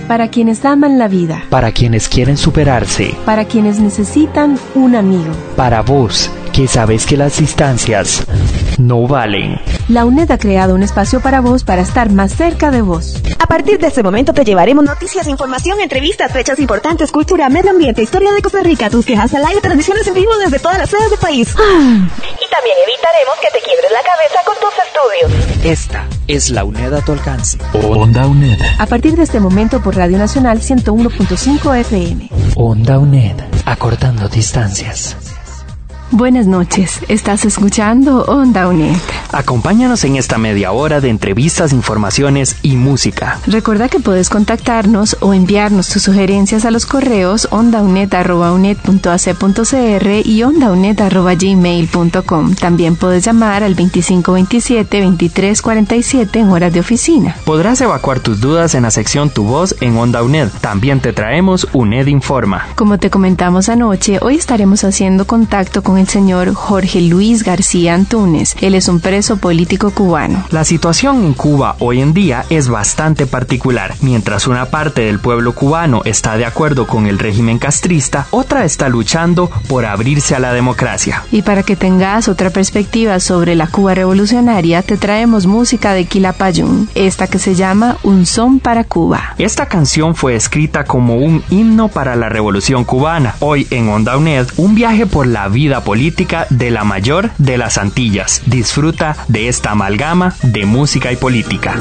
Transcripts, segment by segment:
Para quienes aman la vida. Para quienes quieren superarse. Para quienes necesitan un amigo. Para vos, que sabes que las distancias no valen. La UNED ha creado un espacio para vos para estar más cerca de vos. A partir de este momento te llevaremos noticias, información, entrevistas, fechas importantes, cultura, medio ambiente, historia de Costa Rica, tus quejas al aire, transmisiones en vivo desde todas las sedes del país. Y también evitaremos que te quiebres la cabeza con tus estudios. Esta es la UNED a tu alcance. Onda UNED. A partir de este momento por Radio Nacional 101.5 FM. Onda UNED, acortando distancias. Buenas noches, estás escuchando Onda UNED. Acompáñanos en esta media hora de entrevistas, informaciones y música. Recuerda que puedes contactarnos o enviarnos tus sugerencias a los correos ondaunet@uned.ac.cr y ondaunet@gmail.com. También puedes llamar al 2527-2347 en horas de oficina. Podrás evacuar tus dudas en la sección Tu Voz en Onda UNED. También te traemos UNED Informa. Como te comentamos anoche, hoy estaremos haciendo contacto con el señor Jorge Luis García Antúnez. Él es un preso político cubano. La situación en Cuba hoy en día es bastante particular. Mientras una parte del pueblo cubano está de acuerdo con el régimen castrista, otra está luchando por abrirse a la democracia. Y para que tengas otra perspectiva sobre la Cuba revolucionaria, te traemos música de Quilapayún, esta que se llama Un Son para Cuba. Esta canción fue escrita como un himno para la revolución cubana. Hoy en Onda UNED, un viaje por la vida política de la mayor de las Antillas. Disfruta de esta amalgama de música y política.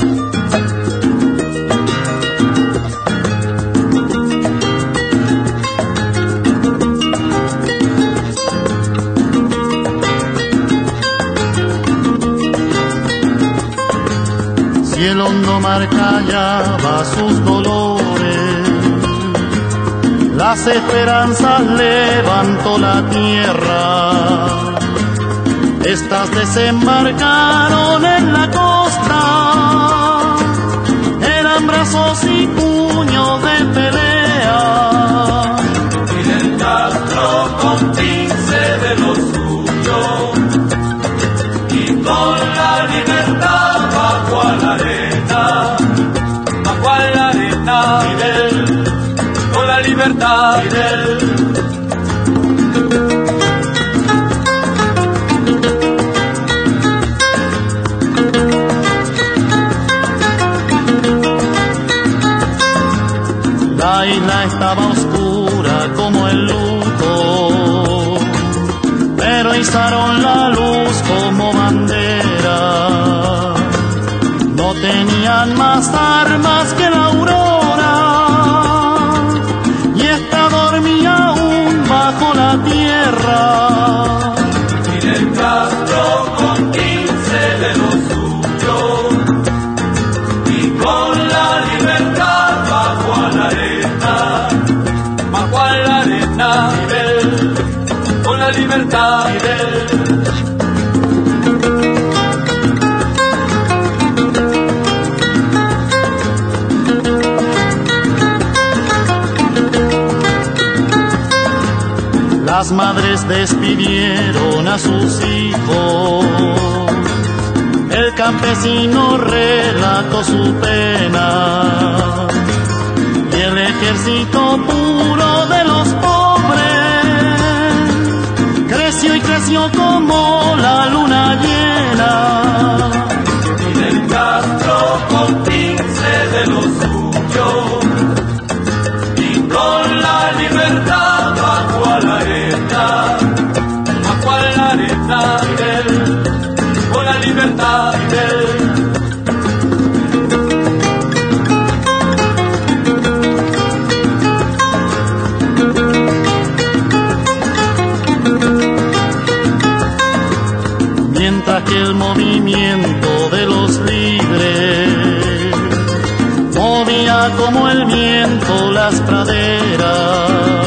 Si el hondo mar callaba sus dolores, las esperanzas levantó la tierra. Estas desembarcaron en la costa, eran brazos y puños de pelea. Fidel Castro con 15 de los suyos y con la libertad bajo a la arena, bajo a la arena. Fidel con la libertad. Fidel. La isla estaba oscura como el luto, pero izaron la luz como bandera. No tenían más armas que la aurora, y esta dormía aún bajo la tierra. Fidel Castro con 15 de los suyos y con la libertad bajo a la arena, bajo a la arena. Fidel con la libertad. Fidel. Las madres despidieron a sus hijos, el campesino relató su pena, y el ejército puro de los pobres creció y creció como la luna llena. Fidel Castro con 15 de los suyos y con la libertad bajo a la arena, bajo a la arena. Fidel con la libertad. Fidel. Mientras que el movimiento de los libres movía como el viento las praderas,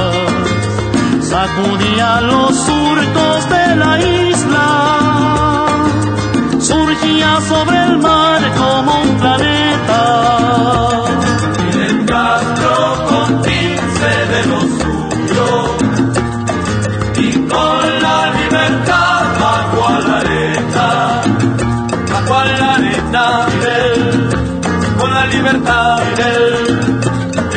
sacudía los surcos de la isla, surgía sobre el mar como un planeta. Fidel Castro con 15 de los suyos y con la libertad bajo a la arena, bajo a la arena. Fidel con la libertad. Fidel.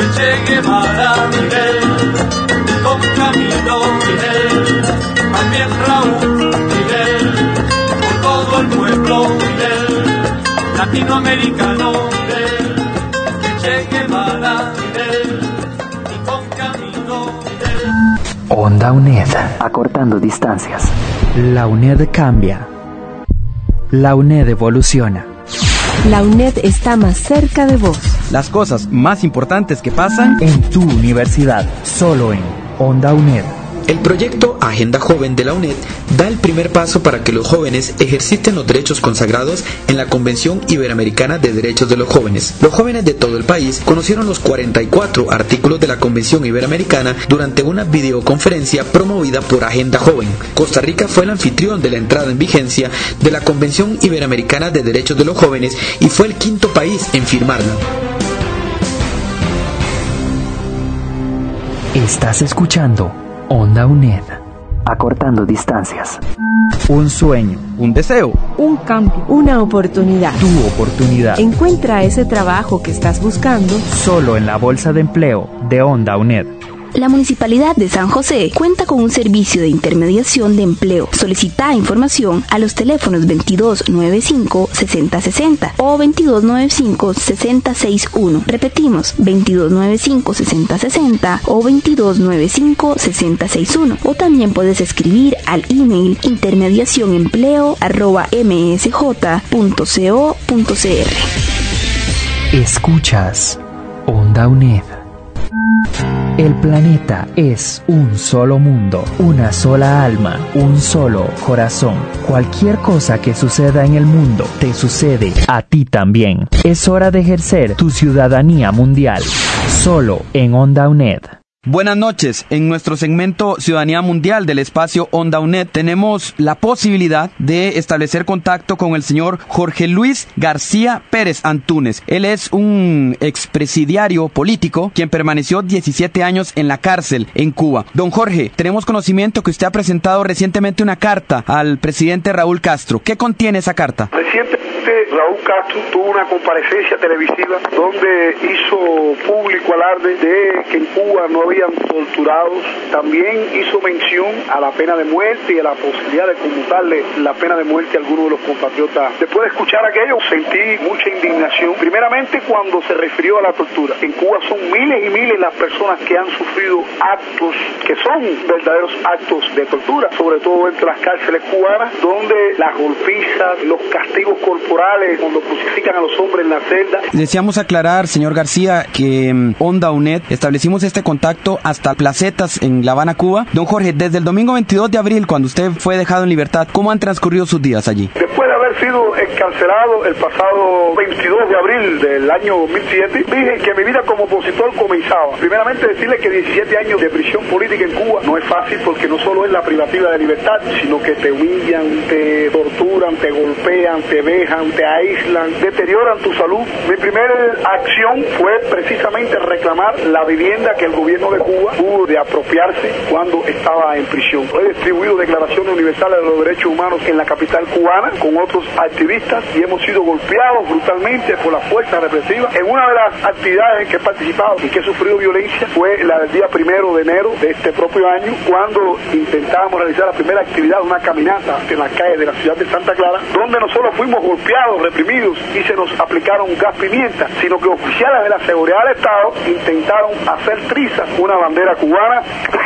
latinoamericano Fidel, Che Guevara Fidel, y con camino Fidel. Onda UNED, acortando distancias. La UNED cambia. La UNED evoluciona. La UNED está más cerca de vos. Las cosas más importantes que pasan En tu universidad, solo en Onda UNED. El proyecto Agenda Joven de la UNED da el primer paso para que los jóvenes ejerciten los derechos consagrados en la Convención Iberoamericana de Derechos de los Jóvenes. Los jóvenes de todo el país conocieron los 44 artículos de la Convención Iberoamericana durante una videoconferencia promovida por Agenda Joven. Costa Rica fue el anfitrión de la entrada en vigencia de la Convención Iberoamericana de Derechos de los Jóvenes y fue el quinto país en firmarla. Estás escuchando Onda UNED, acortando distancias. Un sueño, un deseo. Un cambio, una oportunidad. Tu oportunidad. Encuentra ese trabajo que estás buscando Solo en la bolsa de empleo de Onda UNED. La Municipalidad de San José cuenta con un servicio de intermediación de empleo. Solicita información a los teléfonos 2295-6060 o 2295-6061. Repetimos, 2295-6060 o 2295-6061. O también puedes escribir al email intermediacionempleo@msj.co.cr. Escuchas Onda UNED. El planeta es un solo mundo, una sola alma, un solo corazón. Cualquier cosa que suceda en el mundo te sucede a ti también. Es hora de ejercer tu ciudadanía mundial, solo en Onda UNED. Buenas noches. En nuestro segmento Ciudadanía Mundial del espacio Onda UNED tenemos la posibilidad de establecer contacto con el señor Jorge Luis García Pérez Antúnez. Él es un expresidiario político quien permaneció 17 años en la cárcel en Cuba. Don Jorge, tenemos conocimiento que usted ha presentado recientemente una carta al presidente Raúl Castro. ¿Qué contiene esa carta? Recientemente Raúl Castro tuvo una comparecencia televisiva donde hizo público alarde de que en Cuba no habían torturados. También hizo mención a la pena de muerte y a la posibilidad de conmutarle la pena de muerte a algunos de los compatriotas. Después de escuchar aquello, sentí mucha indignación. Primeramente, cuando se refirió a la tortura. En Cuba son miles y miles las personas que han sufrido actos que son verdaderos actos de tortura, sobre todo entre las cárceles cubanas, donde las golpizas, los castigos corporales, cuando crucifican a los hombres en la celda. Deseamos aclarar, señor García, que Onda UNED establecimos este contacto hasta Placetas en La Habana, Cuba. Don Jorge, desde el domingo 22 de abril, cuando usted fue dejado en libertad, ¿cómo han transcurrido sus días allí? Después de haber sido encarcelado el pasado 22 de abril del año 2007, dije que mi vida como opositor comenzaba. Primeramente decirle que 17 años de prisión política en Cuba no es fácil, porque no solo es la privativa de libertad, sino que te humillan, te torturan, te golpean, te vejan, te aíslan, deterioran tu salud. Mi primera acción fue precisamente reclamar la vivienda que el gobierno de Cuba tuvo de apropiarse cuando estaba en prisión. He distribuido declaraciones universales de los derechos humanos en la capital cubana con otros activistas y hemos sido golpeados brutalmente por las fuerzas represivas. En una de las actividades en que he participado y que he sufrido violencia fue la del día 1 de enero de este propio año, cuando intentábamos realizar la primera actividad, una caminata en las calles de la ciudad de Santa Clara, donde nosotros fuimos golpeados, reprimidos y se nos aplicaron gas pimienta, sino que oficiales de la seguridad del Estado intentaron hacer trizas una bandera cubana.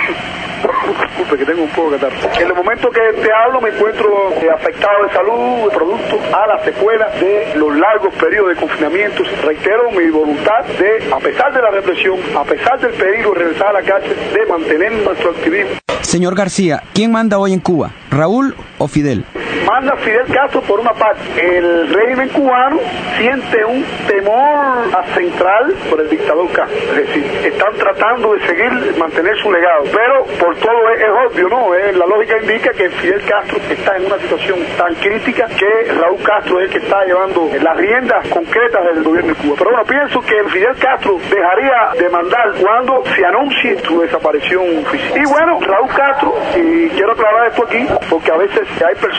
Disculpe que tengo un poco de catarro. En el momento que te hablo me encuentro afectado de salud, producto a la secuela de los largos periodos de confinamiento. Reitero mi voluntad de, a pesar de la represión, a pesar del peligro de regresar a la cárcel, de mantener nuestro activismo. Señor García, ¿quién manda hoy en Cuba? ¿Raúl o Fidel? Manda Fidel Castro por una parte. El régimen cubano siente un temor central por el dictador Castro. Es decir, están tratando de seguir, mantener su legado. Pero por todo es obvio, ¿no? La lógica indica que Fidel Castro está en una situación tan crítica que Raúl Castro es el que está llevando las riendas concretas del gobierno de Cuba. Pero bueno, pienso que Fidel Castro dejaría de mandar cuando se anuncie su desaparición física. Y bueno, Raúl Castro, y quiero aclarar esto aquí, porque a veces hay personas en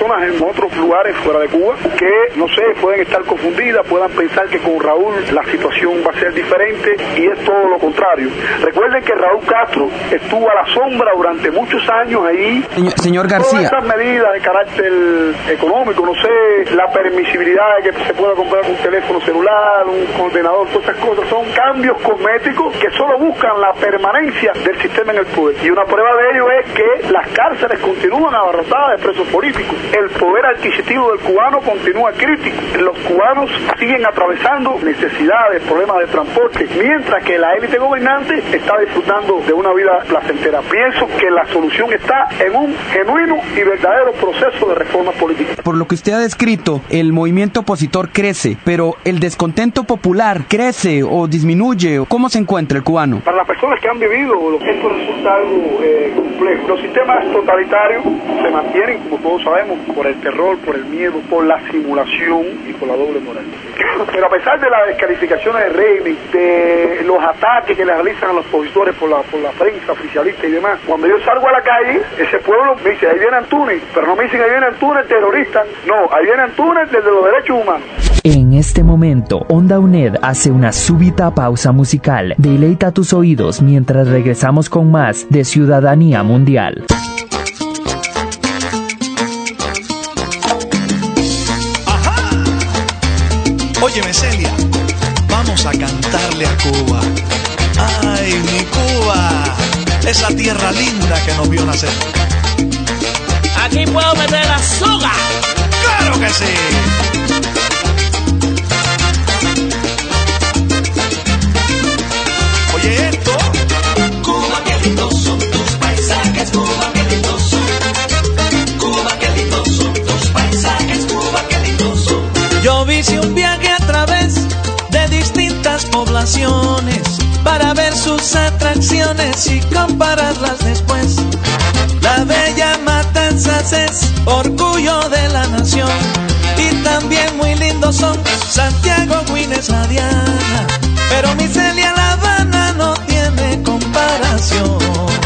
otros lugares fuera de Cuba, que, no sé, pueden estar confundidas, puedan pensar que con Raúl la situación va a ser diferente, y es todo lo contrario. Recuerden que Raúl Castro estuvo a la sombra durante muchos años ahí. Señor García. Todas esas medidas de carácter económico, no sé, la permisibilidad de que se pueda comprar un teléfono celular, un ordenador, todas esas cosas, son cambios cosméticos que solo buscan la permanencia del sistema en el poder. Y una prueba de ello es que las cárceles continúan abarrotadas de presos políticos. El poder adquisitivo del cubano continúa crítico. Los cubanos siguen atravesando necesidades, problemas de transporte, mientras que la élite gobernante está disfrutando de una vida placentera. Pienso que la solución está en un genuino y verdadero proceso de reforma política. Por lo que usted ha descrito, el movimiento opositor crece, pero el descontento popular crece o disminuye. ¿Cómo se encuentra el cubano? Para las personas que han vivido, esto resulta algo complejo. Los sistemas totalitarios se mantienen, como todos sabemos, por el terror, por el miedo, por la simulación y por la doble moral. Pero a pesar de las descalificaciones del régimen, de los ataques que le realizan a los opositores por la prensa oficialista y demás, cuando yo salgo a la calle, ese pueblo me dice, ahí viene Antúnez, pero no me dicen, ahí viene Antúnez terrorista, no, ahí viene Antúnez desde los derechos humanos. En este momento, Onda UNED hace una súbita pausa musical. Deleita tus oídos mientras regresamos con más de Ciudadanía Mundial. ¡Ajá! Óyeme, Celia, vamos a cantarle a Cuba. ¡Ay, mi Cuba! Esa tierra linda que nos vio nacer. Aquí puedo meter azúcar. ¡Claro que sí! Oye esto. Cuba, qué lindos son tus paisajes, Cuba, qué lindos son. Cuba, qué lindos son tus paisajes, Cuba, qué lindos son. Yo hice un viaje a través de distintas poblaciones para ver sus atracciones y compararlas después. La bella Matanzas es orgullo de la nación, y también muy lindos son Santiago, Guines, La Diana, pero mi Celia, La Habana no tiene comparación.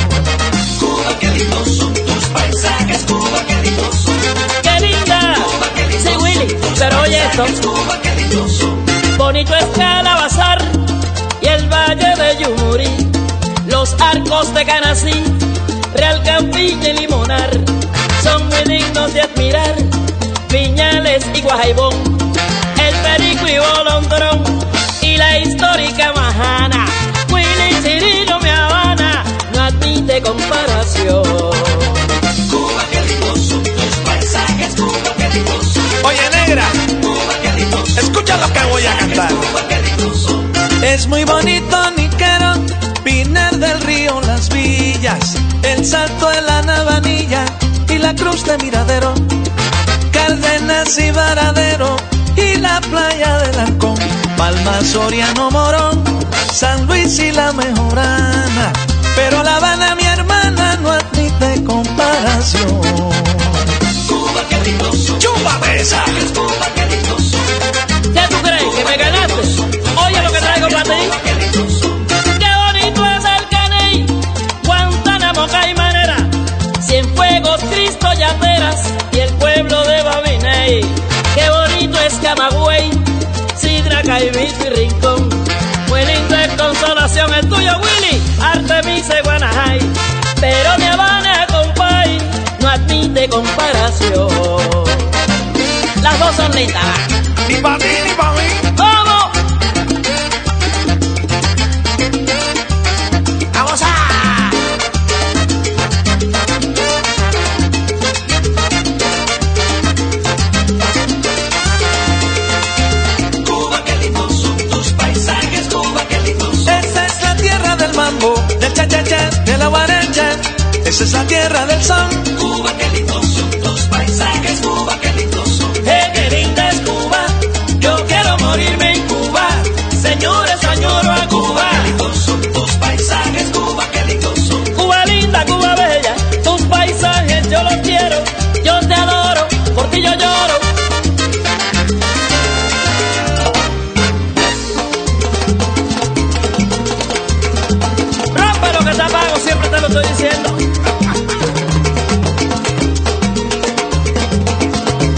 Cuba, qué lindos son tus paisajes, Cuba, qué lindos son. ¡Qué linda! Cuba, qué lindos sí, Willy, son tus pero oye esto. Cuba, qué lindos son. Bonito es Calabazar y el Valle de Yumurí, los arcos de Canasí, Real Campilla y Limonar, son muy dignos de admirar. Viñales y Guajaibón, el Perico y Bolondrón, y la histórica Majana, Willy, Cirilo, Mi Habana, no admite comparación. Cuba, qué lindos son tus paisajes, Cuba, qué lindos son. Oye, negra, Cuba, qué lindos son. escucha lo que voy a cantar. Cuba, qué lindos son. Es muy bonito Niquero, Pinar del Río, Las Villas, el Salto de la Navanilla y la Cruz de Miradero, Cárdenas y Varadero y la playa del Halcón, Palma, Soriano, Morón, San Luis y la Mejorana, pero La Habana, mi hermana, no admite comparación. Cuba, qué lindos son. ¡Chúpame esa! Cuba, qué lindos son. ¿Qué tú crees? ¿Que me ganaste? Oye lo que traigo para ti. Qué lindos son. ¡Qué bonito es el Caney! Guantánamo, Caimanera, Cienfuegos, Cristo, Yateras y el pueblo de Babiney. ¡Qué bonito es Camagüey, Sidra, Caimito y Rincón! Muy lindo es Consolación, el tuyo, Willy, Artemisa y Guanajay. Pero Mi Habana, compay, no admite comparación. Las dos son lindas. Ni pa' ti, ni pa' mí. ¡Vamos! ¡Vamos a! Cuba, qué lindos son tus paisajes, Cuba, qué lindos son. Esa es la tierra del mambo, del cha-cha-cha, de la guaracha. Esa es la tierra del son. Cuba, qué lindos son tus paisajes, Cuba, qué lindos son. ¡Qué linda es Cuba! Yo quiero morirme en Cuba. Señores, añoro a Cuba. Qué lindos son tus paisajes, Cuba, qué lindos son. Cuba linda, Cuba bella, tus paisajes yo los quiero. Yo te adoro, por ti yo lloro. Rompe lo que te apago, siempre te lo estoy diciendo.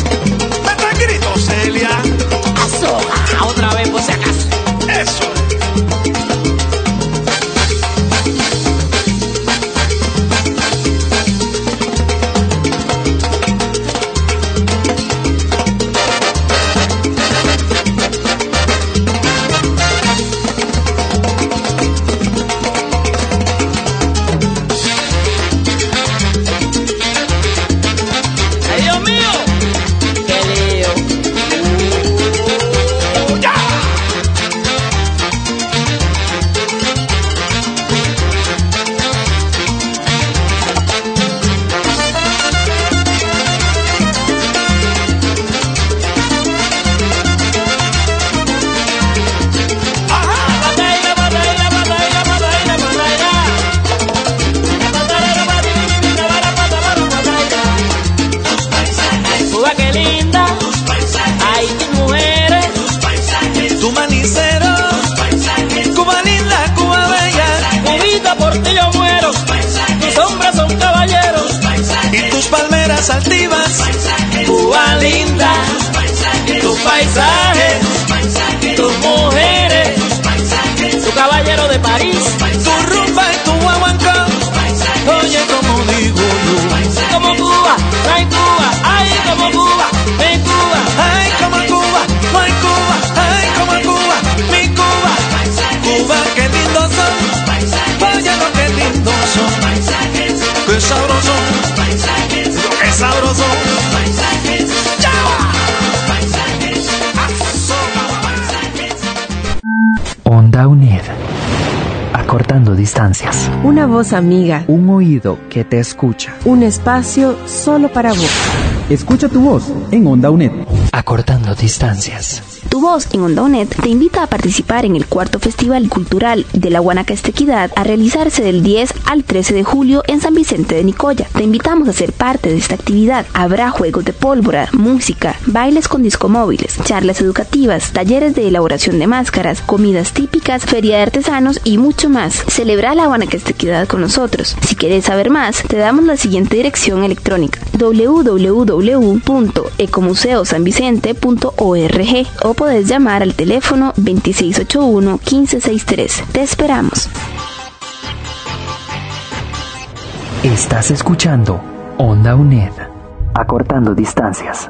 playas altivas, Cuba linda, tus paisajes, tus mujeres, tu caballero de París, tu rumba y tu guaguancó. Oye, como digo yo, como Cuba, no hay Cuba, ay, como Cuba, mi Cuba, ay, como Cuba, no hay Cuba, ay, como Cuba, mi Cuba. Cuba, qué lindos son, oye, lo que lindos son, qué sabroso, qué sabroso. Onda UNED. Acortando distancias. Una voz amiga. Un oído que te escucha. Un espacio solo para vos. Escucha tu voz en Onda UNED. Acortando distancias. Tu Voz en Onda UNED te invita a participar en el 4º Festival Cultural de la Guanacastequidad a realizarse del 10 al 13 de julio en San Vicente de Nicoya. Te invitamos a ser parte de esta actividad. Habrá juegos de pólvora, música, bailes con discomóviles, charlas educativas, talleres de elaboración de máscaras, comidas típicas, feria de artesanos y mucho más. Celebra la Guanacastequidad con nosotros. Si quieres saber más, te damos la siguiente dirección electrónica: www.ecomuseosanvicente.org o puedes llamar al teléfono 2681-1563. Te esperamos. Estás escuchando Onda UNED. Acortando distancias.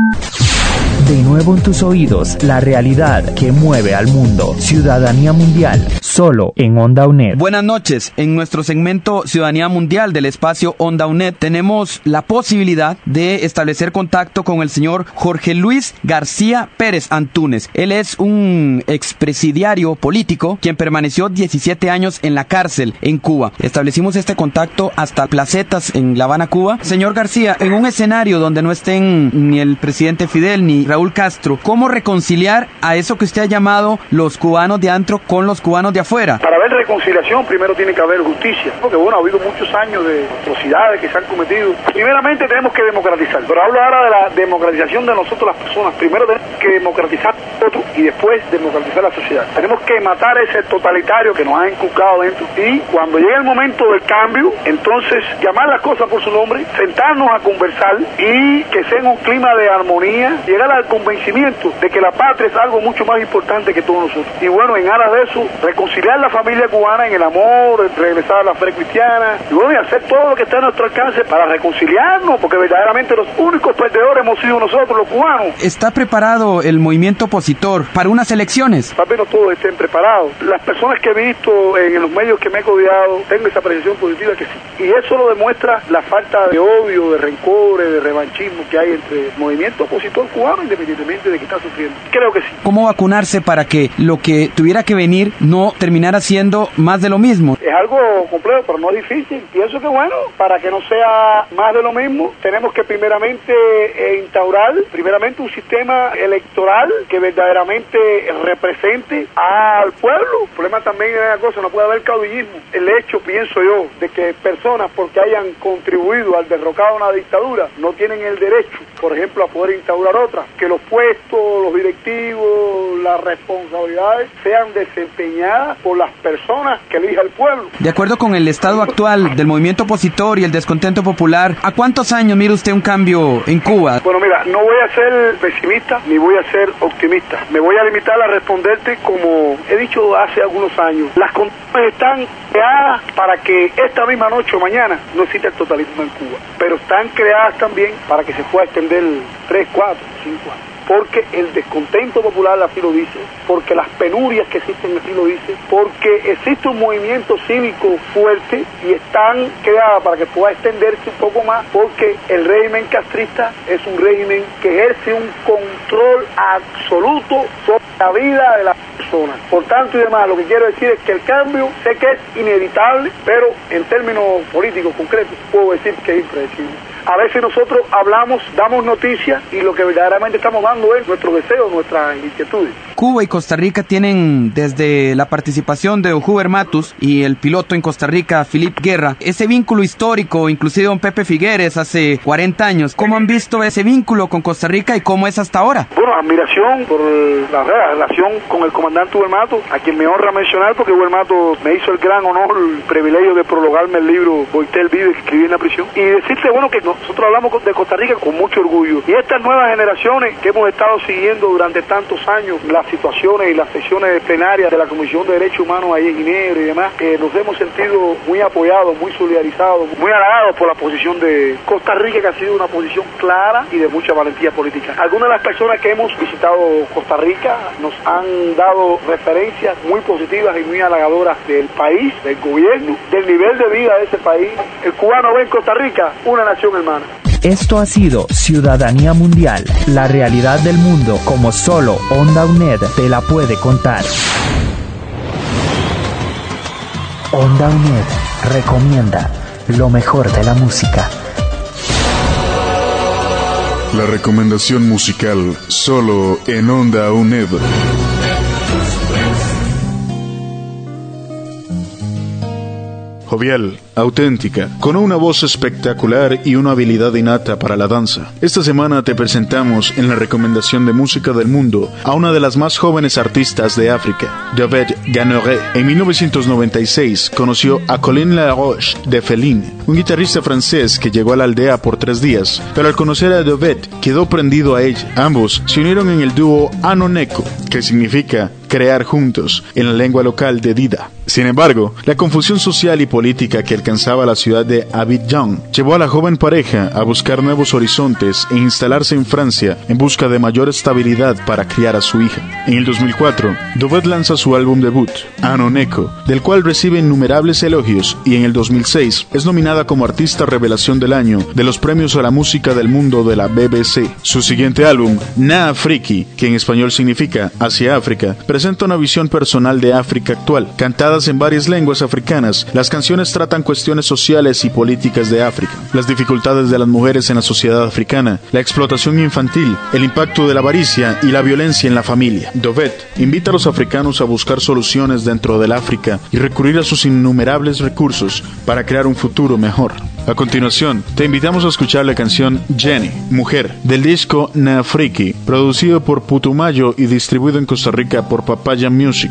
De nuevo en tus oídos, la realidad que mueve al mundo. Ciudadanía Mundial, solo en Onda UNED. Buenas noches. En nuestro segmento Ciudadanía Mundial del espacio Onda UNED tenemos la posibilidad de establecer contacto con el señor Jorge Luis García Pérez Antúnez. Él es un expresidiario político quien permaneció 17 años en la cárcel en Cuba. Establecimos este contacto hasta Placetas en La Habana, Cuba. Señor García, en un escenario donde no estén ni el presidente Fidel ni Raúl Castro, ¿cómo reconciliar a eso que usted ha llamado los cubanos de adentro con los cubanos de afuera? Para ver reconciliación primero tiene que haber justicia, porque bueno, ha habido muchos años de atrocidades que se han cometido. Primeramente tenemos que democratizar, pero hablo ahora de la democratización de nosotros las personas. Primero tenemos que democratizar nosotros y después democratizar la sociedad. Tenemos que matar ese totalitario que nos ha inculcado dentro y cuando llegue el momento del cambio, entonces llamar las cosas por su nombre, sentarnos a conversar y que sea en un clima de armonía, llegar al convencimiento de que la patria es algo mucho más importante que todos nosotros. Y bueno, en aras de eso, reconciliar la familia cubana en el amor, regresar a la fe cristiana, y bueno, y hacer todo lo que está a nuestro alcance para reconciliarnos, porque verdaderamente los únicos perdedores hemos sido nosotros, los cubanos. ¿Está preparado el movimiento opositor para unas elecciones? Tal vez no todos estén preparados. Las personas que he visto en los medios que me he codiado, tengo esa apreciación positiva que sí. Y eso lo demuestra la falta de odio, de rencores, de revanchismo que hay entre el movimiento opositor cubano, independientemente de que está sufriendo. Creo que sí. ¿Cómo vacunarse para que lo que tuviera que venir no terminara siendo más de lo mismo? Es algo complejo, pero no es difícil. Pienso que bueno, para que no sea más de lo mismo, tenemos que primeramente instaurar un sistema electoral que verdaderamente represente al pueblo. El problema también es una cosa, no puede haber caudillismo. El hecho, pienso yo, de que personas porque hayan contribuido al derrocado de una dictadura no tienen el derecho, por ejemplo, a poder instaurar otra. Que los puestos, los directivos, las responsabilidades sean desempeñadas por las personas que elija el pueblo. De acuerdo con el estado actual del movimiento opositor y el descontento popular, ¿a cuántos años mira usted un cambio en Cuba? Bueno, mira, no voy a ser pesimista ni voy a ser optimista. Me voy a limitar a responderte como he dicho hace algunos años. Las condiciones están creadas para que esta misma noche o mañana no exista el totalismo en Cuba, pero están creadas también para que se pueda extender 3, 4, 5 años. Porque el descontento popular así lo dice, porque las penurias que existen así lo dice, porque existe un movimiento cívico fuerte y están creadas para que pueda extenderse un poco más, porque el régimen castrista es un régimen que ejerce un control absoluto sobre la vida de las personas. Por tanto y demás, lo que quiero decir es que el cambio sé que es inevitable, pero en términos políticos concretos puedo decir que es impredecible. A veces nosotros hablamos, damos noticias y lo que verdaderamente estamos dando es nuestros deseos, nuestras inquietudes. Cuba y Costa Rica tienen, desde la participación de don Huber Matus y el piloto en Costa Rica, Philip Guerra, ese vínculo histórico, inclusive don Pepe Figueres hace 40 años. ¿Cómo han visto ese vínculo con Costa Rica y cómo es hasta ahora? Bueno, admiración por la relación con el comandante Huber Matus, a quien me honra mencionar porque Huber Matus me hizo el gran honor, el privilegio de prologarme el libro Boitel Vive, que escribí en la prisión. Y decirte, bueno, que nosotros hablamos de Costa Rica con mucho orgullo. Y estas nuevas generaciones que hemos estado siguiendo durante tantos años las situaciones y las sesiones plenarias de la Comisión de Derechos Humanos ahí en Ginebra y demás, nos hemos sentido muy apoyados, muy solidarizados, muy halagados por la posición de Costa Rica, que ha sido una posición clara y de mucha valentía política. Algunas de las personas que hemos visitado Costa Rica nos han dado referencias muy positivas y muy halagadoras del país, del gobierno, del nivel de vida de ese país. El cubano ve en Costa Rica una nación hermana. Esto ha sido Ciudadanía Mundial, la realidad del mundo como solo Onda UNED te la puede contar. Onda UNED recomienda lo mejor de la música. La recomendación musical solo en Onda UNED. Jovial, auténtica, con una voz espectacular y una habilidad innata para la danza. Esta semana te presentamos en la recomendación de música del mundo a una de las más jóvenes artistas de África, Dovette Ganneret. En 1996 conoció a Colin Laroche de Felin, un guitarrista francés que llegó a la aldea por 3 días, pero al conocer a Dovette quedó prendido a ella. Ambos se unieron en el dúo Anoneko, que significa crear juntos, en la lengua local de Dida. Sin embargo, la confusión social y política que alcanzaba la ciudad de Abidjan llevó a la joven pareja a buscar nuevos horizontes e instalarse en Francia en busca de mayor estabilidad para criar a su hija. En el 2004, Dovette lanza su álbum debut, Anoneko, del cual recibe innumerables elogios, y en el 2006 es nominada como Artista Revelación del Año de los Premios a la Música del Mundo de la BBC. Su siguiente álbum, Na Afriki, que en español significa Hacia África, presenta una visión personal de África actual. Cantadas en varias lenguas africanas, las canciones tratan cuestiones sociales y políticas de África, las dificultades de las mujeres en la sociedad africana, la explotación infantil, el impacto de la avaricia y la violencia en la familia. Dovette invita a los africanos a buscar soluciones dentro del África y recurrir a sus innumerables recursos para crear un futuro mejor. A continuación, te invitamos a escuchar la canción Jenny, Mujer, del disco Na Afriki, producido por Putumayo y distribuido en Costa Rica por Papaya Music.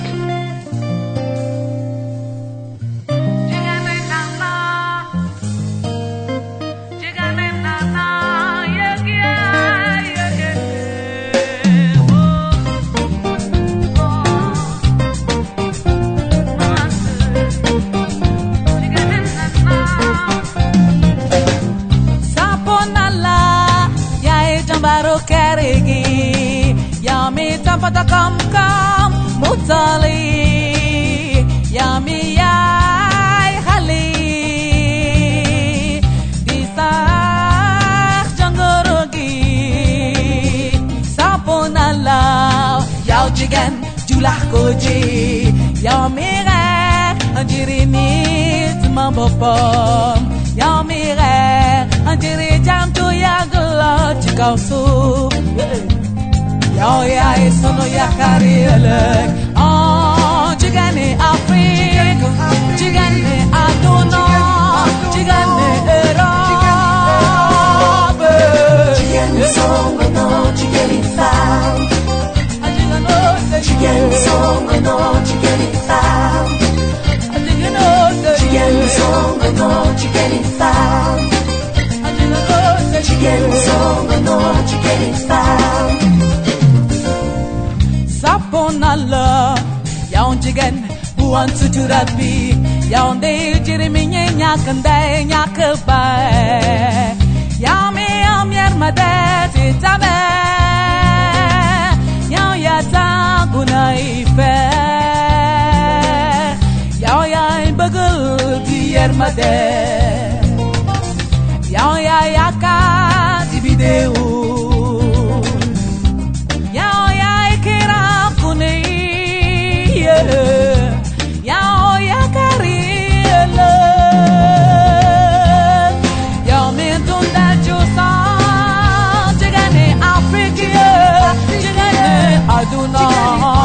Aduna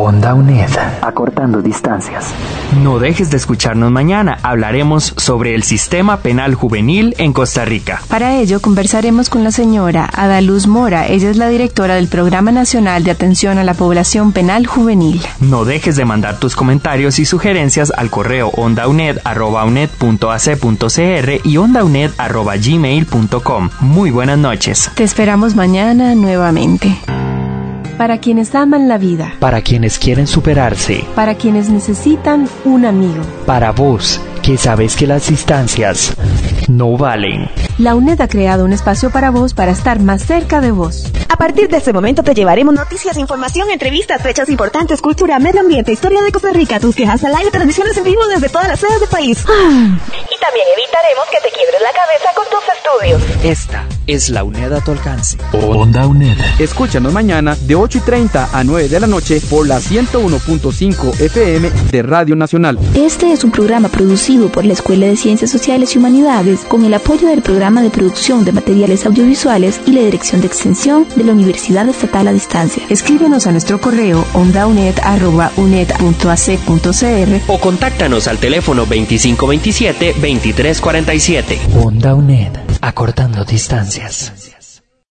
Onda UNED, acortando distancias. No dejes de escucharnos mañana. Hablaremos sobre el sistema penal juvenil en Costa Rica. Para ello conversaremos con la señora Adaluz Mora. Ella es la directora del Programa Nacional de Atención a la Población Penal Juvenil. No dejes de mandar tus comentarios y sugerencias al correo ondauned@uned.ac.cr y ondauned@gmail.com. Muy buenas noches. Te esperamos mañana nuevamente. Para quienes aman la vida. Para quienes quieren superarse. Para quienes necesitan un amigo. Para vos, que sabes que las distancias no valen. La UNED ha creado un espacio para vos para estar más cerca de vos. A partir de este momento te llevaremos noticias, información, entrevistas, fechas importantes, cultura, medio ambiente, historia de Costa Rica, tus quejas al aire, transmisiones en vivo desde todas las sedes del país. Y también evitaremos que te quiebres la cabeza con tus estudios. Esta es la UNED a tu alcance. Onda UNED. Escúchanos mañana de 8:30 a 9 de la noche por la 101.5 FM de Radio Nacional. Este es un programa producido por la Escuela de Ciencias Sociales y Humanidades con el apoyo del Programa de Producción de Materiales Audiovisuales y la Dirección de Extensión de la Universidad Estatal a Distancia. Escríbenos a nuestro correo ondauned@uned.ac.cr o contáctanos al teléfono 2527-2347. Onda UNED, acortando distancias.